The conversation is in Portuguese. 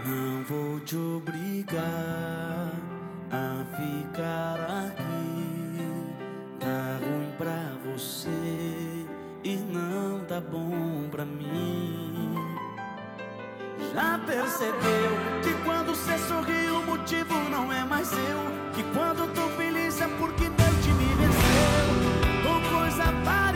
Não vou te obrigar a ficar aqui. Tá ruim pra você e não tá bom pra mim. Já percebeu que quando cê sorri o motivo não é mais seu? Que quando tô feliz é porque noite me venceu, ou coisa